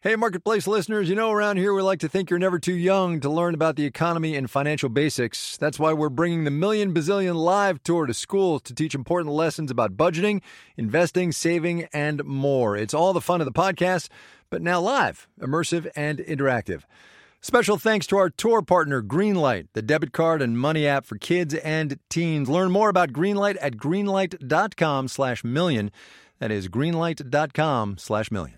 Hey, Marketplace listeners, you know around here we like to think you're never too young to learn about the economy and financial basics. That's why we're bringing the Million Bazillion Live Tour to schools to teach important lessons about budgeting, investing, saving, and more. It's all the fun of the podcast, but now live, immersive, and interactive. Special thanks to our tour partner, Greenlight, the debit card and money app for kids and teens. Learn more about Greenlight at greenlight.com/million. That is greenlight.com/million.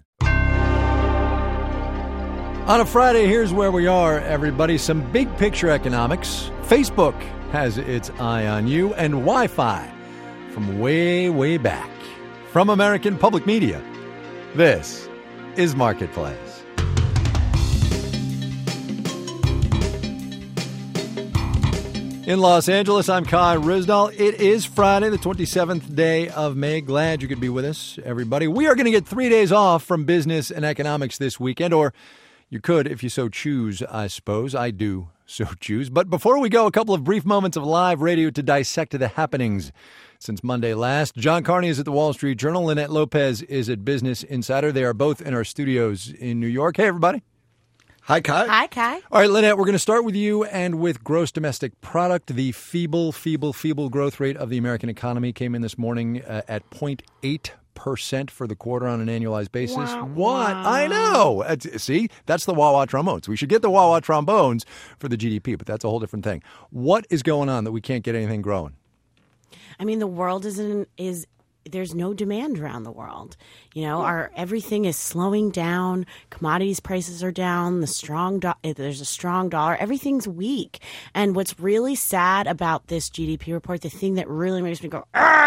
On a Friday, here's where we are, everybody. Some big picture economics. Facebook has its eye on you, and Wi-Fi from way, way back. From American Public Media, this is Marketplace. In Los Angeles, I'm Kai Ryssdal. It is Friday, the 27th day of May. Glad you could be with us, everybody. We are going to get 3 days off from business and economics this weekend, or you could, if you so choose, I suppose. I do so choose. But before we go, a couple of brief moments of live radio to dissect the happenings since Monday last. John Carney is at the Wall Street Journal. Lynette Lopez is at Business Insider. They are both in our studios in New York. Hey, everybody. Hi, Kai. Hi, Kai. All right, Lynette, we're going to start with you and with gross domestic product. The feeble growth rate of the American economy came in this morning at 0.8% for the quarter on an annualized basis. What? I know. See, that's the wah-wah trombones. We should get the wah-wah trombones for the GDP, but that's a whole different thing. What is going on that we can't get anything growing? I mean, the world there's no demand around the world. You know, everything is slowing down. Commodities prices are down. There's a strong dollar. Everything's weak. And what's really sad about this GDP report, the thing that really makes me go,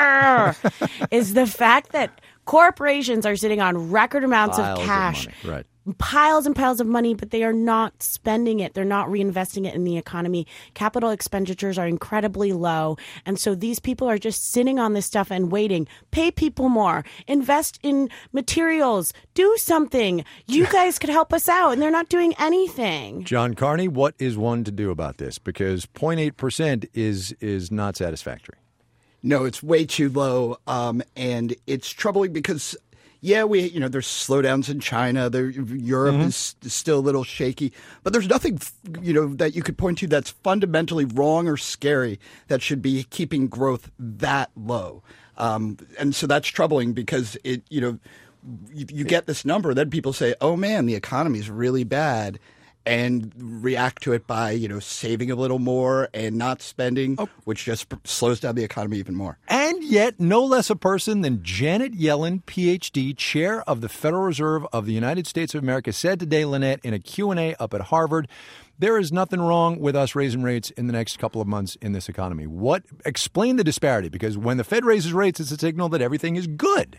is the fact that corporations are sitting on record amounts of cash. Right. Piles and piles of money, but they are not spending it. They're not reinvesting it in the economy. Capital expenditures are incredibly low. And so these people are just sitting on this stuff and waiting. Pay people more. Invest in materials. Do something. You guys could help us out. And they're not doing anything. John Carney, what is one to do about this? Because 0.8% is not satisfactory. No, it's way too low. And it's troubling because there's slowdowns in China. Europe is still a little shaky. But there's nothing, that you could point to that's fundamentally wrong or scary that should be keeping growth that low. And so that's troubling because you get this number, then people say, oh, man, the economy is really bad, and react to it by, saving a little more and not spending, which just slows down the economy even more. And yet, no less a person than Janet Yellen, Ph.D., chair of the Federal Reserve of the United States of America, said today, Lynette, in a Q&A up at Harvard, there is nothing wrong with us raising rates in the next couple of months in this economy. Explain the disparity, because when the Fed raises rates, it's a signal that everything is good.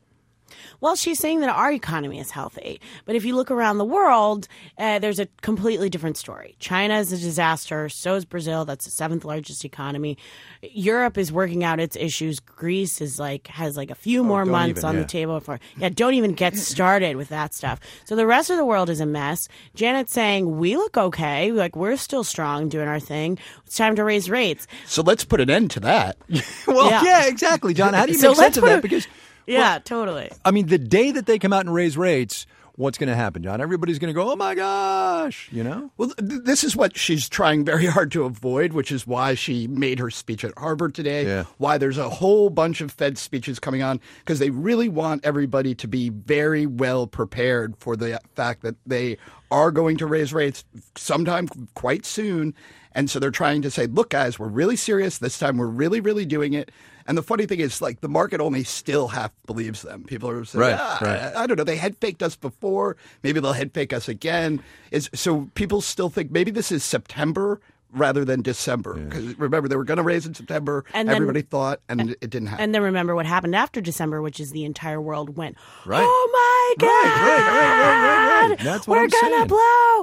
Well, she's saying that our economy is healthy. But if you look around the world, there's a completely different story. China is a disaster. So is Brazil. That's the seventh largest economy. Europe is working out its issues. Greece has a few more months on the table. Don't even get started with that stuff. So the rest of the world is a mess. Janet's saying, we look okay. We're still strong doing our thing. It's time to raise rates. So let's put an end to that. Yeah, exactly, John. How do you make sense of that? Because totally. I mean, the day that they come out and raise rates, what's going to happen, John? Everybody's going to go, oh, my gosh, Well, this is what she's trying very hard to avoid, which is why she made her speech at Harvard today, why there's a whole bunch of Fed speeches coming on, because they really want everybody to be very well prepared for the fact that they are going to raise rates sometime quite soon. And so they're trying to say, look, guys, we're really serious. This time we're really, really doing it. And the funny thing is, the market only still half believes them. People are saying, I don't know, they head faked us before. Maybe they'll head fake us again. So people still think maybe this is September rather than December. Because remember, they were going to raise in September. And everybody thought, and it didn't happen. And then remember what happened after December, which is the entire world went, right. oh, my God. Right. That's what we're I'm gonna saying. blow.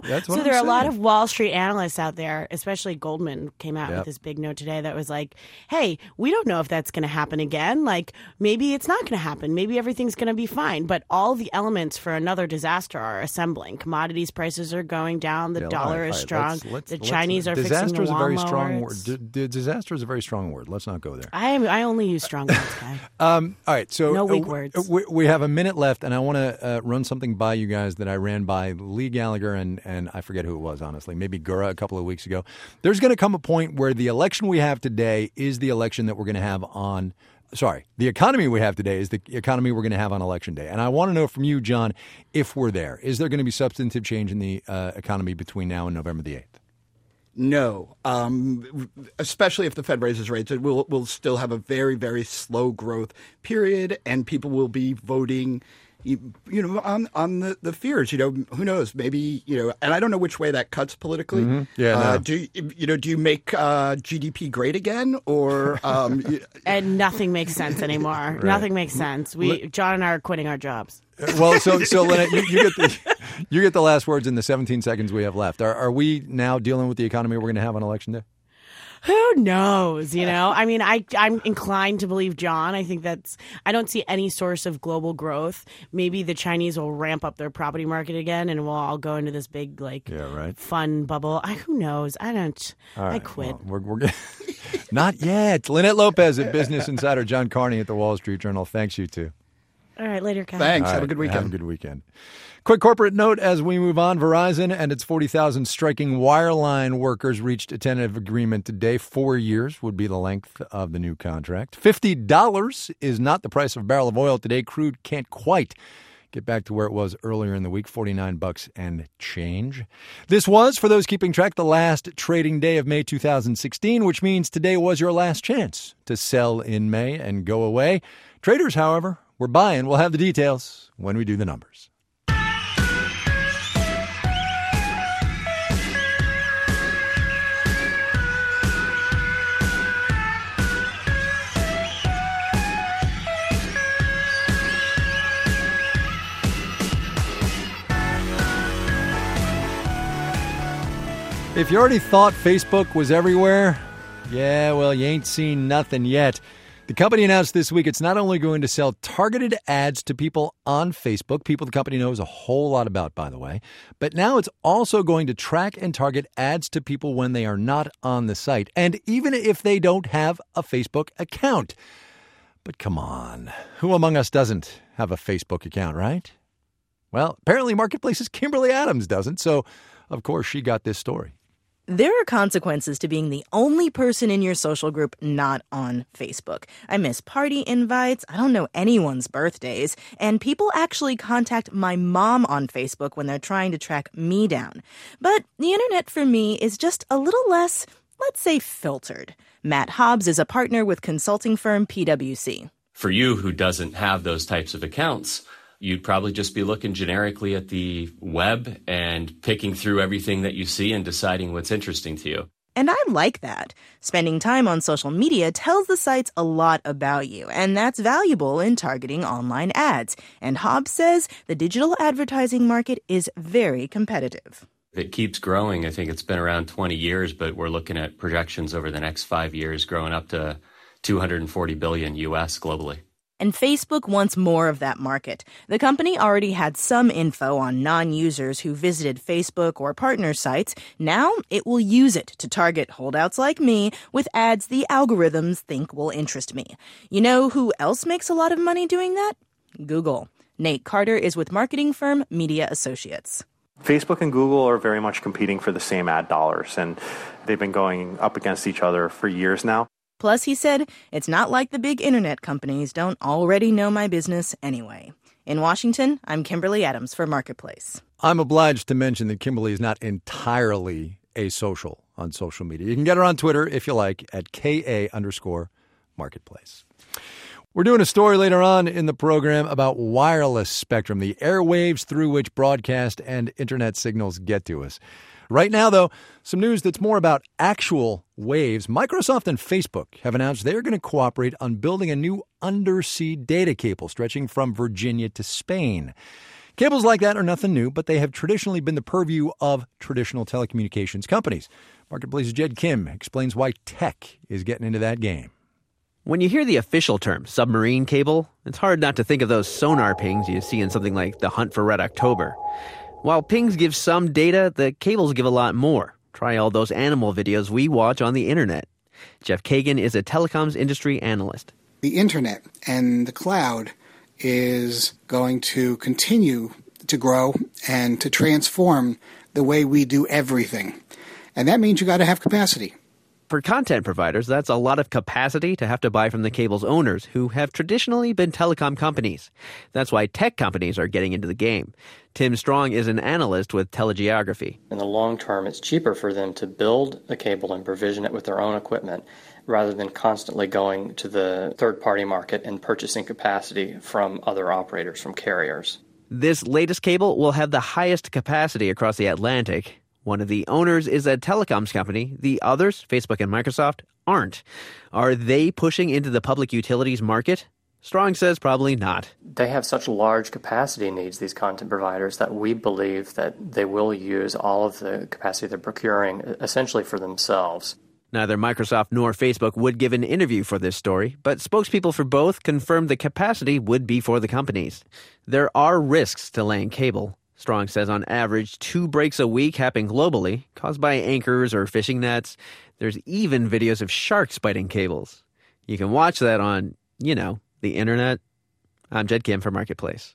That's what So I'm there are a lot saying. of Wall Street analysts out there, especially Goldman came out with this big note today that was like, hey, we don't know if that's going to happen again. Like, maybe it's not going to happen. Maybe everything's going to be fine. But all the elements for another disaster are assembling. Commodities prices are going down. The dollar is strong. The Chinese are fixing the Disaster is a very yuan strong lower. word. Disaster is a very strong word. Let's not go there. I only use strong words, Guy. All right, so No weak words. We have a minute left, and I want to run something by you guys that I ran by Lee Gallagher and I forget who it was, honestly, maybe Gura a couple of weeks ago. There's going to come a point where the election we have today is the election that we're going to have on – sorry, the economy we have today is the economy we're going to have on Election Day. And I want to know from you, John, if we're there. Is there going to be substantive change in the economy between now and November the 8th? No, especially if the Fed raises rates, we'll still have a very, very slow growth period, and people will be voting, on the fears. Who knows? Maybe and I don't know which way that cuts politically. Mm-hmm. Yeah. No. Do you make GDP great again, or And nothing makes sense anymore. Right. Nothing makes sense. John and I are quitting our jobs. Well, so Lynette, you get the last words in the 17 seconds we have left. Are we now dealing with the economy we're going to have on Election Day? Who knows? I mean, I'm inclined to believe John. I think I don't see any source of global growth. Maybe the Chinese will ramp up their property market again, and we'll all go into this big, fun bubble. Who knows? I don't. Right, I quit. Well, we're not yet. Lynette Lopez at Business Insider, John Carney at the Wall Street Journal. Thanks, you two. All right, later, Ken. Thanks. All Have right, a good weekend. Have a good weekend. Quick corporate note as we move on. Verizon and its 40,000 striking wireline workers reached a tentative agreement today. 4 years would be the length of the new contract. $50 is not the price of a barrel of oil today. Crude can't quite get back to where it was earlier in the week, $49 and change. This was, for those keeping track, the last trading day of May 2016, which means today was your last chance to sell in May and go away. Traders, however, were buying. We'll have the details when we do the numbers. If you already thought Facebook was everywhere, yeah, well, you ain't seen nothing yet. The company announced this week it's not only going to sell targeted ads to people on Facebook, people the company knows a whole lot about, by the way, but now it's also going to track and target ads to people when they are not on the site, and even if they don't have a Facebook account. But come on, who among us doesn't have a Facebook account, right? Well, apparently Marketplace's Kimberly Adams doesn't, so of course she got this story. There are consequences to being the only person in your social group not on Facebook. I miss party invites, I don't know anyone's birthdays, and people actually contact my mom on Facebook when they're trying to track me down. But the internet for me is just a little less, let's say, filtered. Matt Hobbs is a partner with consulting firm PwC. For you who doesn't have those types of accounts, you'd probably just be looking generically at the web and picking through everything that you see and deciding what's interesting to you. And I like that. Spending time on social media tells the sites a lot about you, and that's valuable in targeting online ads. And Hobbs says the digital advertising market is very competitive. It keeps growing. I think it's been around 20 years, but we're looking at projections over the next 5 years growing up to $240 billion US globally. And Facebook wants more of that market. The company already had some info on non-users who visited Facebook or partner sites. Now it will use it to target holdouts like me with ads the algorithms think will interest me. You know who else makes a lot of money doing that? Google. Nate Carter is with marketing firm Media Associates. Facebook and Google are very much competing for the same ad dollars, and they've been going up against each other for years now. Plus, he said, it's not like the big internet companies don't already know my business anyway. In Washington, I'm Kimberly Adams for Marketplace. I'm obliged to mention that Kimberly is not entirely asocial on social media. You can get her on Twitter, if you like, at KA_Marketplace. We're doing a story later on in the program about wireless spectrum, the airwaves through which broadcast and internet signals get to us. Right now, though, some news that's more about actual waves. Microsoft and Facebook have announced they're going to cooperate on building a new undersea data cable stretching from Virginia to Spain. Cables like that are nothing new, but they have traditionally been the purview of traditional telecommunications companies. Marketplace's Jed Kim explains why tech is getting into that game. When you hear the official term, submarine cable, it's hard not to think of those sonar pings you see in something like The Hunt for Red October. While pings give some data, the cables give a lot more. Try all those animal videos we watch on the internet. Jeff Kagan is a telecoms industry analyst. The internet and the cloud is going to continue to grow and to transform the way we do everything. And that means you got to have capacity. For content providers, that's a lot of capacity to have to buy from the cable's owners, who have traditionally been telecom companies. That's why tech companies are getting into the game. Tim Strong is an analyst with Telegeography. In the long term, it's cheaper for them to build a cable and provision it with their own equipment rather than constantly going to the third-party market and purchasing capacity from other operators, from carriers. This latest cable will have the highest capacity across the Atlantic. One of the owners is a telecoms company. The others, Facebook and Microsoft, aren't. Are they pushing into the public utilities market? Strong says probably not. They have such large capacity needs, these content providers, that we believe that they will use all of the capacity they're procuring essentially for themselves. Neither Microsoft nor Facebook would give an interview for this story, but spokespeople for both confirmed the capacity would be for the companies. There are risks to laying cable. Strong says on average 2 breaks a week happen globally, caused by anchors or fishing nets. There's even videos of sharks biting cables. You can watch that on, the internet. I'm Jed Kim for Marketplace.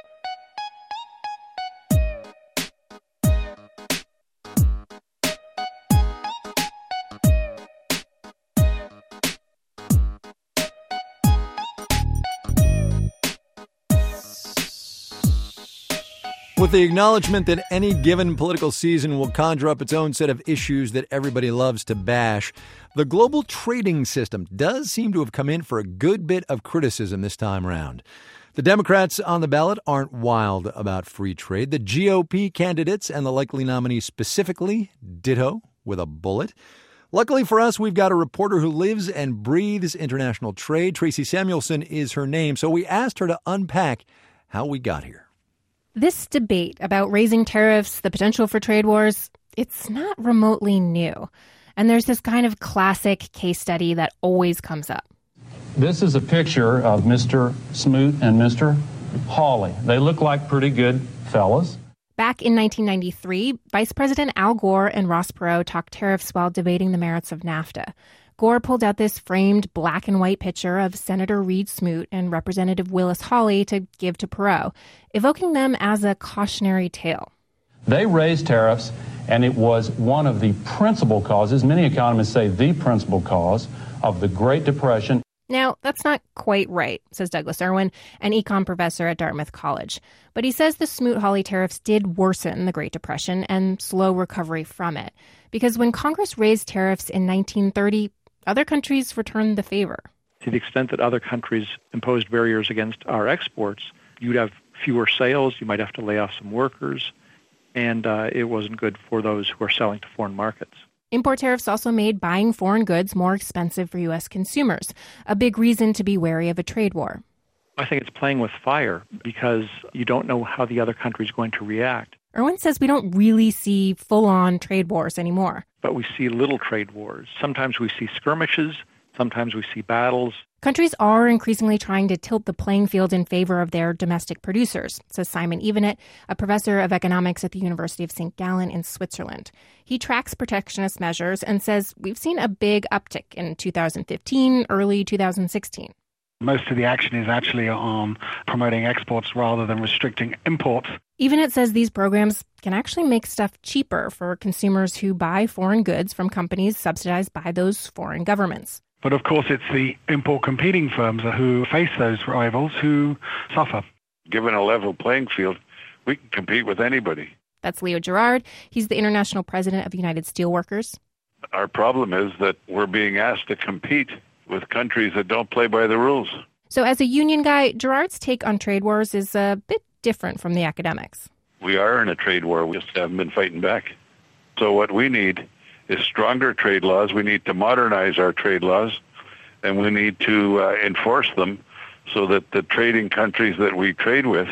With the acknowledgement that any given political season will conjure up its own set of issues that everybody loves to bash, the global trading system does seem to have come in for a good bit of criticism this time around. The Democrats on the ballot aren't wild about free trade. The GOP candidates and the likely nominees specifically, ditto with a bullet. Luckily for us, we've got a reporter who lives and breathes international trade. Tracy Samuelson is her name, so we asked her to unpack how we got here. This debate about raising tariffs, the potential for trade wars, it's not remotely new. And there's this kind of classic case study that always comes up. This is a picture of Mr. Smoot and Mr. Hawley. They look like pretty good fellas. Back in 1993, Vice President Al Gore and Ross Perot talked tariffs while debating the merits of NAFTA. Gore pulled out this framed black and white picture of Senator Reed Smoot and Representative Willis Hawley to give to Perot, evoking them as a cautionary tale. They raised tariffs, and it was one of the principal causes, many economists say the principal cause, of the Great Depression. Now, that's not quite right, says Douglas Irwin, an econ professor at Dartmouth College. But he says the Smoot-Hawley tariffs did worsen the Great Depression and slow recovery from it. Because when Congress raised tariffs in 1930, other countries returned the favor. To the extent that other countries imposed barriers against our exports, you'd have fewer sales, you might have to lay off some workers, and it wasn't good for those who are selling to foreign markets. Import tariffs also made buying foreign goods more expensive for U.S. consumers, a big reason to be wary of a trade war. I think it's playing with fire because you don't know how the other country is going to react. Irwin says we don't really see full-on trade wars anymore. But we see little trade wars. Sometimes we see skirmishes. Sometimes we see battles. Countries are increasingly trying to tilt the playing field in favor of their domestic producers, says Simon Evenet, a professor of economics at the University of St. Gallen in Switzerland. He tracks protectionist measures and says we've seen a big uptick in 2015, early 2016. Most of the action is actually on promoting exports rather than restricting imports. Evenet says these programs can actually make stuff cheaper for consumers who buy foreign goods from companies subsidized by those foreign governments. But of course, it's the import competing firms who face those rivals who suffer. Given a level playing field, we can compete with anybody. That's Leo Gerard. He's the international president of United Steelworkers. Our problem is that we're being asked to compete with countries that don't play by the rules. So as a union guy, Gerard's take on trade wars is a bit different from the academics. We are in a trade war. We just haven't been fighting back. So what we need is stronger trade laws. We need to modernize our trade laws, and we need to enforce them so that the trading countries that we trade with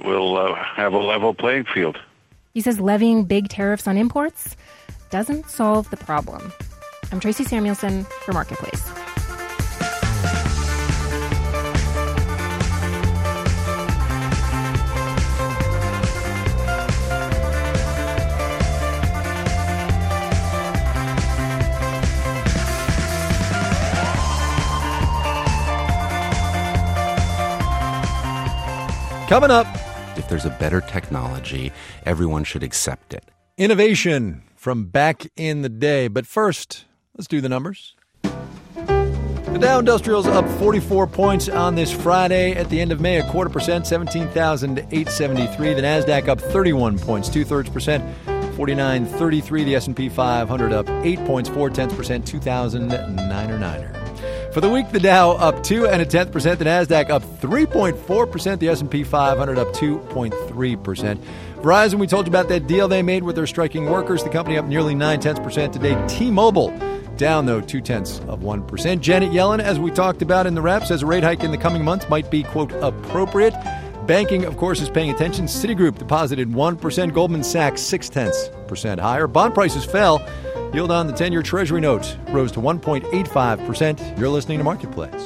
we'll have a level playing field. He says levying big tariffs on imports doesn't solve the problem. I'm Tracy Samuelson for Marketplace. Coming up, if there's a better technology, everyone should accept it. Innovation from back in the day. But first, let's do the numbers. The Dow Industrial's up 44 points on this Friday. At the end of May, 0.25%, 17,873. The NASDAQ up 31 points, 2/3%, 49.33. The S&P 500 up 8 points, 0.4%, 2,009er. For the week, the Dow up 2 0.1%, the NASDAQ up 3.4%, the S&P 500 up 2.3%. Verizon, we told you about that deal they made with their striking workers. The company up nearly 0.9% today. T-Mobile down, though, 0.2%. Janet Yellen, as we talked about in the wrap, says a rate hike in the coming months might be, quote, appropriate. Banking, of course, is paying attention. Citigroup deposited 1%, Goldman Sachs 0.6% higher. Bond prices fell. Yield on the 10-year Treasury note rose to 1.85%. You're listening to Marketplace.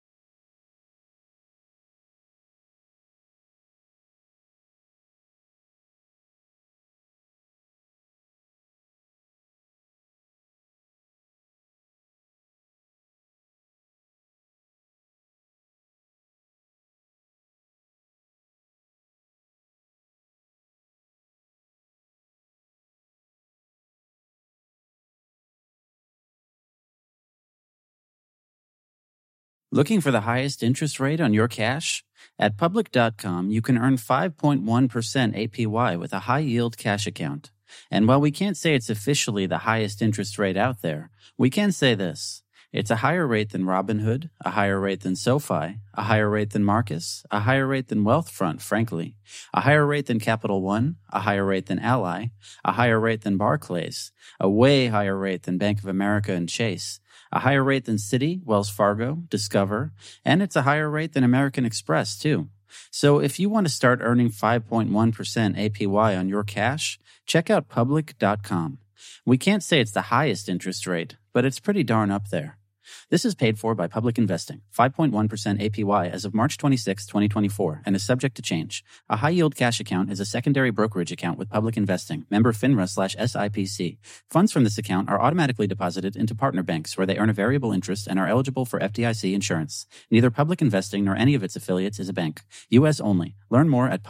Looking for the highest interest rate on your cash? At Public.com, you can earn 5.1% APY with a high-yield cash account. And while we can't say it's officially the highest interest rate out there, we can say this. It's a higher rate than Robinhood, a higher rate than SoFi, a higher rate than Marcus, a higher rate than Wealthfront, frankly, a higher rate than Capital One, a higher rate than Ally, a higher rate than Barclays, a way higher rate than Bank of America and Chase, a higher rate than Citi, Wells Fargo, Discover, and it's a higher rate than American Express, too. So if you want to start earning 5.1% APY on your cash, check out Public.com. We can't say it's the highest interest rate, but it's pretty darn up there. This is paid for by Public Investing, 5.1% APY as of March 26, 2024, and is subject to change. A high-yield cash account is a secondary brokerage account with Public Investing, member FINRA/SIPC. Funds from this account are automatically deposited into partner banks where they earn a variable interest and are eligible for FDIC insurance. Neither Public Investing nor any of its affiliates is a bank. U.S. only. Learn more at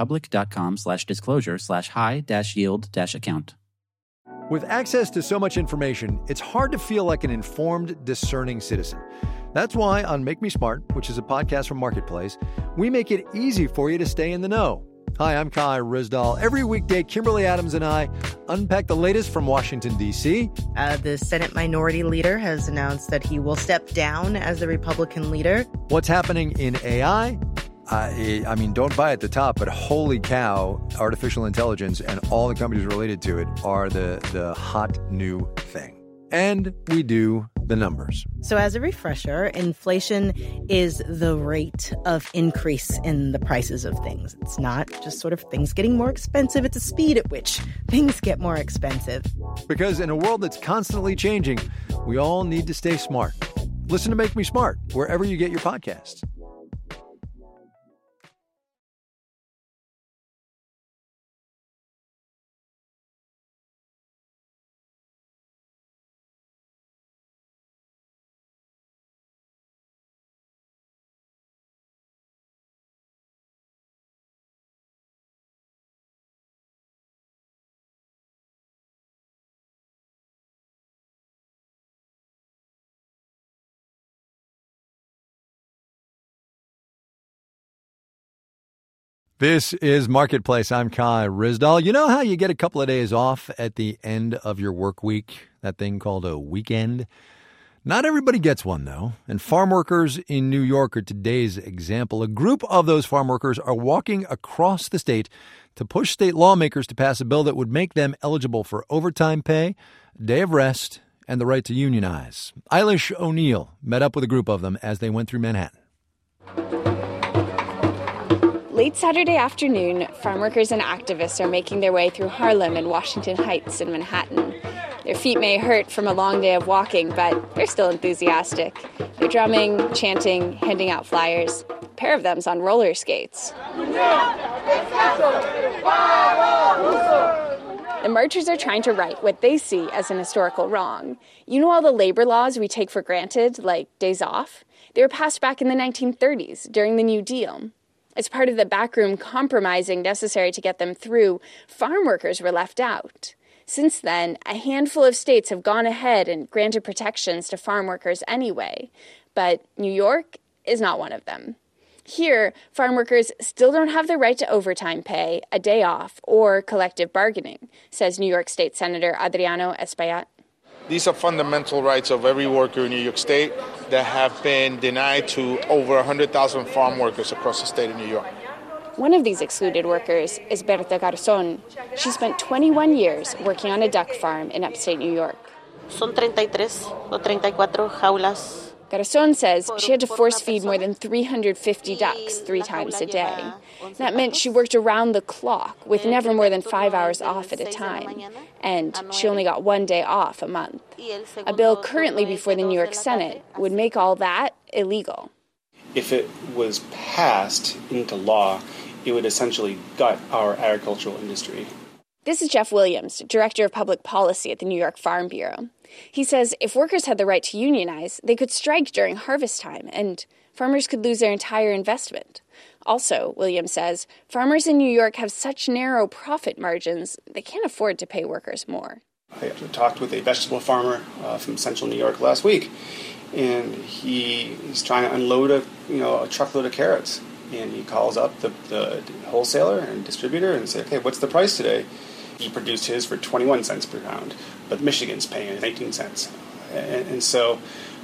public.com/disclosure/high-yield-account. With access to so much information, it's hard to feel like an informed, discerning citizen. That's why on Make Me Smart, which is a podcast from Marketplace, we make it easy for you to stay in the know. Hi, I'm Kai Ryssdal. Every weekday, Kimberly Adams and I unpack the latest from Washington, D.C. The Senate Minority Leader has announced that he will step down as the Republican leader. What's happening in AI? I mean, don't buy at the top, but holy cow, artificial intelligence and all the companies related to it are the hot new thing. And we do the numbers. So as a refresher, inflation is the rate of increase in the prices of things. It's not just sort of things getting more expensive. It's the speed at which things get more expensive. Because in a world that's constantly changing, we all need to stay smart. Listen to Make Me Smart wherever you get your podcasts. This is Marketplace. I'm Kai Ryssdal. You know how you get a couple of days off at the end of your work week? That thing called a weekend? Not everybody gets one, though. And farm workers in New York are today's example. A group of those farm workers are walking across the state to push state lawmakers to pass a bill that would make them eligible for overtime pay, a day of rest, and the right to unionize. Eilish O'Neill met up with a group of them as they went through Manhattan. Late Saturday afternoon, farm workers and activists are making their way through Harlem and Washington Heights in Manhattan. Their feet may hurt from a long day of walking, but they're still enthusiastic. They're drumming, chanting, handing out flyers. A pair of them's on roller skates. The marchers are trying to right what they see as an historical wrong. You know all the labor laws we take for granted, like days off? They were passed back in the 1930s during the New Deal. As part of the backroom compromising necessary to get them through, farm workers were left out. Since then, a handful of states have gone ahead and granted protections to farm workers anyway. But New York is not one of them. Here, farm workers still don't have the right to overtime pay, a day off, or collective bargaining, says New York State Senator Adriano Espaillat. These are fundamental rights of every worker in New York State that have been denied to over 100,000 farm workers across the state of New York. One of these excluded workers is Berta Garzón. She spent 21 years working on a duck farm in upstate New York. Son 33 o 34 jaulas. Garzón says she had to force feed more than 350 ducks 3 times a day. That meant she worked around the clock with never more than 5 hours off at a time. And she only got 1 day off a month. A bill currently before the New York Senate would make all that illegal. If it was passed into law, it would essentially gut our agricultural industry. This is Jeff Williams, Director of Public Policy at the New York Farm Bureau. He says if workers had the right to unionize, they could strike during harvest time, and farmers could lose their entire investment. Also, Williams says, farmers in New York have such narrow profit margins, they can't afford to pay workers more. I talked with a vegetable farmer from central New York last week, and he's trying to unload a truckload of carrots. And he calls up the wholesaler and distributor and says, okay, what's the price today? He produced his for 21 cents per pound, but Michigan's paying 19 cents. And so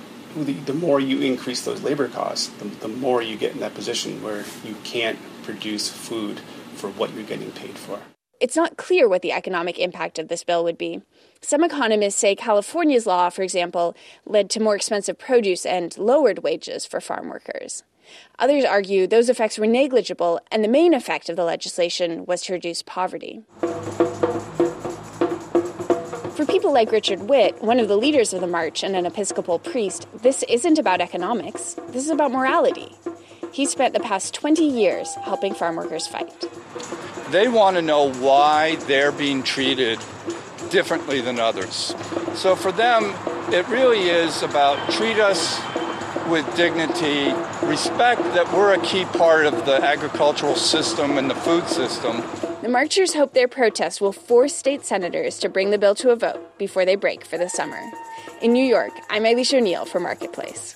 the more you increase those labor costs, the more you get in that position where you can't produce food for what you're getting paid for. It's not clear what the economic impact of this bill would be. Some economists say California's law, for example, led to more expensive produce and lowered wages for farm workers. Others argue those effects were negligible, and the main effect of the legislation was to reduce poverty. For people like Richard Witt, one of the leaders of the march and an Episcopal priest, this isn't about economics. This is about morality. He spent the past 20 years helping farm workers fight. They want to know why they're being treated differently than others. So for them, it really is about treat us with dignity, respect that we're a key part of the agricultural system and the food system. The marchers hope their protest will force state senators to bring the bill to a vote before they break for the summer. In New York, I'm Eilish O'Neill for Marketplace.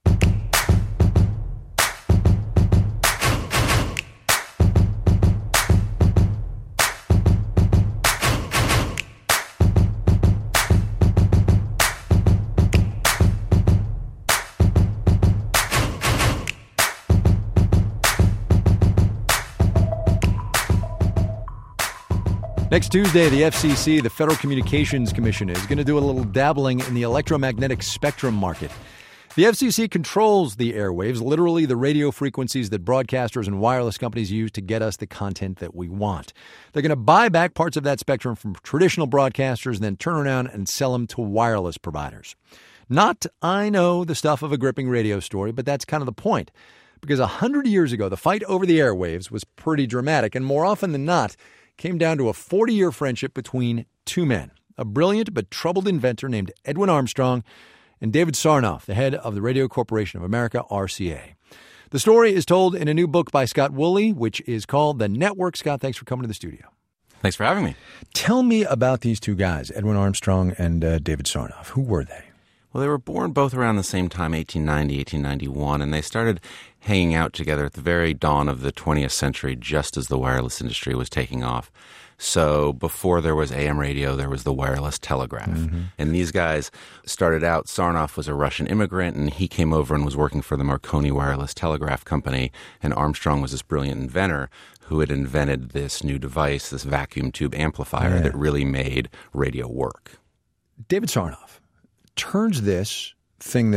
Next Tuesday, the FCC, the Federal Communications Commission, is going to do a little dabbling in the electromagnetic spectrum market. The FCC controls the airwaves, literally the radio frequencies that broadcasters and wireless companies use to get us the content that we want. They're going to buy back parts of that spectrum from traditional broadcasters and then turn around and sell them to wireless providers. Not, I know, the stuff of a gripping radio story, but that's kind of the point. Because 100 years ago, the fight over the airwaves was pretty dramatic, and more often than not, came down to a 40-year friendship between two men, a brilliant but troubled inventor named Edwin Armstrong and David Sarnoff, the head of the Radio Corporation of America, RCA. The story is told in a new book by Scott Woolley, which is called The Network. Scott, thanks for coming to the studio. Thanks for having me. Tell me about these two guys, Edwin Armstrong and David Sarnoff. Who were they? Well, they were born both around the same time, 1890, 1891, and they started hanging out together at the very dawn of the 20th century, just as the wireless industry was taking off. So before there was AM radio, there was the wireless telegraph. Mm-hmm. And these guys started out, Sarnoff was a Russian immigrant, and he came over and was working for the Marconi Wireless Telegraph Company, and Armstrong was this brilliant inventor who had invented this new device, this vacuum tube amplifier that really made radio work. David Sarnoff turns this thing that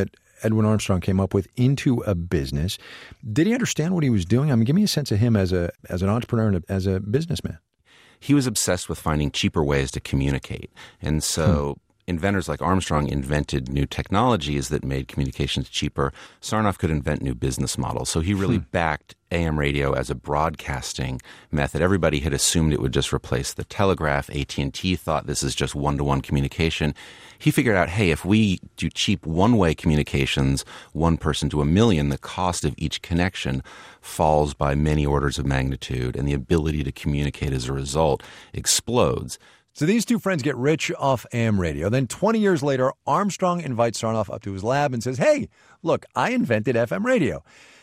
Edwin Armstrong came up with into a business. Did he understand what he was doing? I mean, give me a sense of him as an entrepreneur and as a businessman. He was obsessed with finding cheaper ways to communicate. And so inventors like Armstrong invented new technologies that made communications cheaper. Sarnoff could invent new business models. So he really backed AM radio as a broadcasting method. Everybody had assumed it would just replace the telegraph. AT&T thought this is just one-to-one communication. He figured out, hey, if we do cheap one-way communications, one person to a million, the cost of each connection falls by many orders of magnitude, and the ability to communicate as a result explodes. So these two friends get rich off AM radio. Then 20 years later, Armstrong invites Sarnoff up to his lab and says, hey, look, I invented FM radio.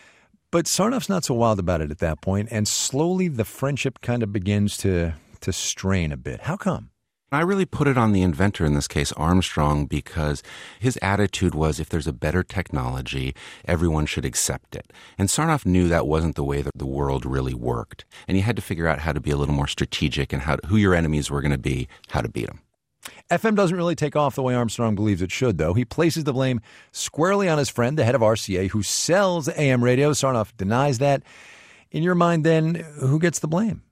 But Sarnoff's not so wild about it at that point, and slowly the friendship kind of begins to strain a bit. How come? I really put it on the inventor, in this case Armstrong, because his attitude was if there's a better technology, everyone should accept it. And Sarnoff knew that wasn't the way that the world really worked. And you had to figure out how to be a little more strategic and who your enemies were going to be, how to beat them. FM doesn't really take off the way Armstrong believes it should, though. He places the blame squarely on his friend, the head of RCA, who sells AM radio. Sarnoff denies that. In your mind, then, who gets the blame?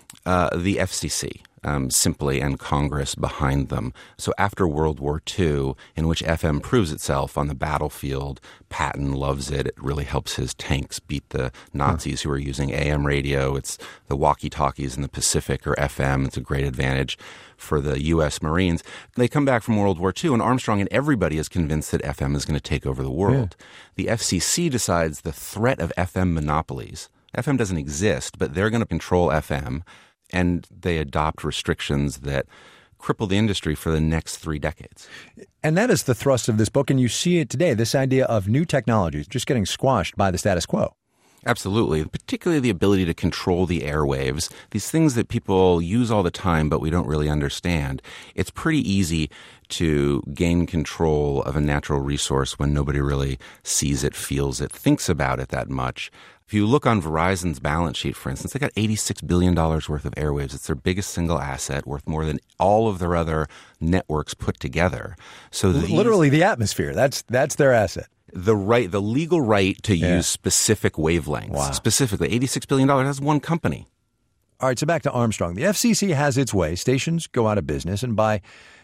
The FCC. Simply, and Congress behind them. So after World War II, in which FM proves itself on the battlefield, Patton loves it. It really helps his tanks beat the Nazis who are using AM radio. It's the walkie-talkies in the Pacific or FM. It's a great advantage for the U.S. Marines. They come back from World War II, and Armstrong and everybody is convinced that FM is going to take over the world. The FCC decides the threat of FM monopolies. FM doesn't exist, but they're going to control FM. And they adopt restrictions that cripple the industry for the next 3 decades. And that is the thrust of this book, and you see it today, this idea of new technologies just getting squashed by the status quo. Absolutely, particularly the ability to control the airwaves, these things that people use all the time but we don't really understand. It's pretty easy to gain control of a natural resource when nobody really sees it, feels it, thinks about it that much. If you look on Verizon's balance sheet, for instance, they got $86 billion worth of airwaves. It's their biggest single asset, worth more than all of their other networks put together. So literally the atmosphere, that's their asset. The legal right to use specific wavelengths. Specifically, $86 billion, that's one company. All right, so back to Armstrong. The FCC has its way. Stations go out of business, and by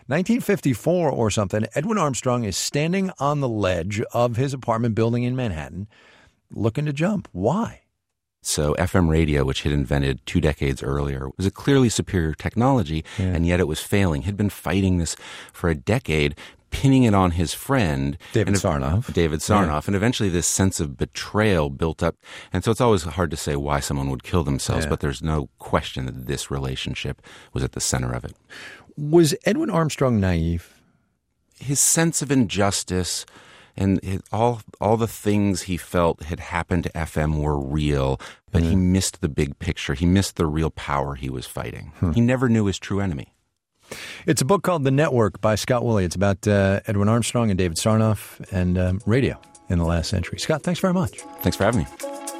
1954 or something, Edwin Armstrong is standing on the ledge of his apartment building in Manhattan, looking to jump. Why? So FM radio, which he'd invented 2 decades earlier, was a clearly superior technology, and yet it was failing. He'd been fighting this for a decade, pinning it on his friend, David Sarnoff. And eventually this sense of betrayal built up. And so it's always hard to say why someone would kill themselves, but there's no question that this relationship was at the center of it. Was Edwin Armstrong naive? His sense of injustice and all the things he felt had happened to FM were real, but he missed the big picture. He missed the real power he was fighting. He never knew his true enemy. It's a book called The Network by Scott Woolley. It's about Edwin Armstrong and David Sarnoff and radio in the last century. Scott, thanks very much. Thanks for having me.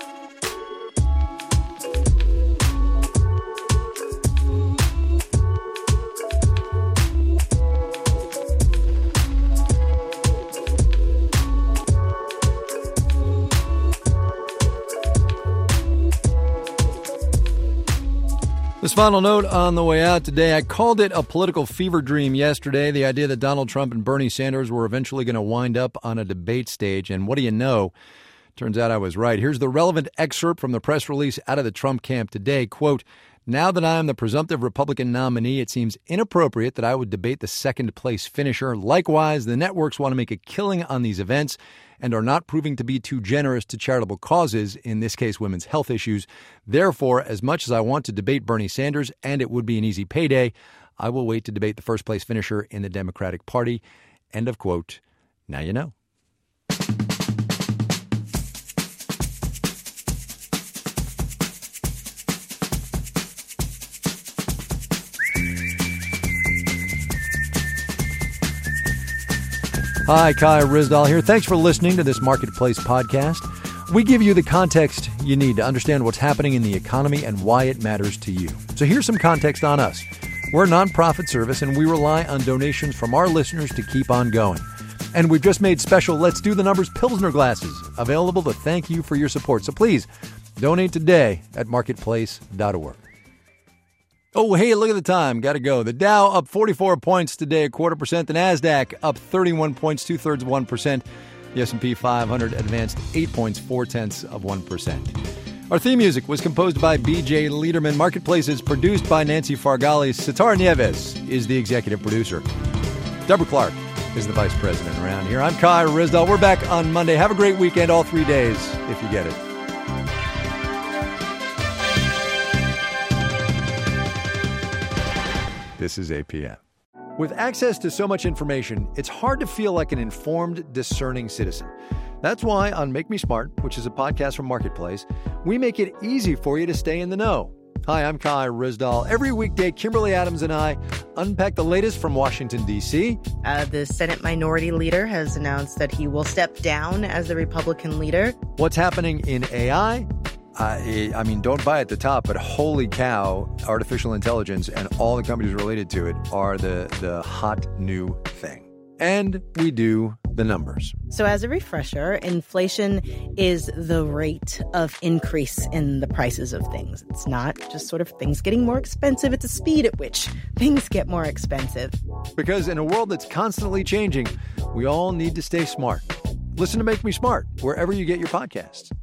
This final note on the way out today, I called it a political fever dream yesterday, the idea that Donald Trump and Bernie Sanders were eventually going to wind up on a debate stage. And what do you know? Turns out I was right. Here's the relevant excerpt from the press release out of the Trump camp today. Quote, "Now that I am the presumptive Republican nominee, it seems inappropriate that I would debate the second-place finisher. Likewise, the networks want to make a killing on these events and are not proving to be too generous to charitable causes, in this case women's health issues. Therefore, as much as I want to debate Bernie Sanders, and it would be an easy payday, I will wait to debate the first-place finisher in the Democratic Party." End of quote. Now you know. Hi, Kai Ryssdal here. Thanks for listening to this Marketplace podcast. We give you the context you need to understand what's happening in the economy and why it matters to you. So here's some context on us. We're a nonprofit service, and we rely on donations from our listeners to keep on going. And we've just made special Let's Do the Numbers Pilsner glasses available to thank you for your support. So please, donate today at marketplace.org. Oh, hey, look at the time. Got to go. The Dow up 44 points today, 0.25%. The NASDAQ up 31 points, 2/3 of 1%. The S&P 500 advanced 8 points, 0.4%. Our theme music was composed by B.J. Liederman. Marketplace is produced by Nancy Fargali. Sitar Nieves is the executive producer. Deborah Clark is the vice president around here. I'm Kai Ryssdal. We're back on Monday. Have a great weekend, all 3 days, if you get it. This is APM. With access to so much information, it's hard to feel like an informed, discerning citizen. That's why on Make Me Smart, which is a podcast from Marketplace, we make it easy for you to stay in the know. Hi, I'm Kai Ryssdal. Every weekday, Kimberly Adams and I unpack the latest from Washington, D.C. The Senate Minority Leader has announced that he will step down as the Republican leader. What's happening in AI? I mean, don't buy at the top, but holy cow, artificial intelligence and all the companies related to it are the hot new thing. And we do the numbers. So as a refresher, inflation is the rate of increase in the prices of things. It's not just sort of things getting more expensive. It's the speed at which things get more expensive. Because in a world that's constantly changing, we all need to stay smart. Listen to Make Me Smart wherever you get your podcasts.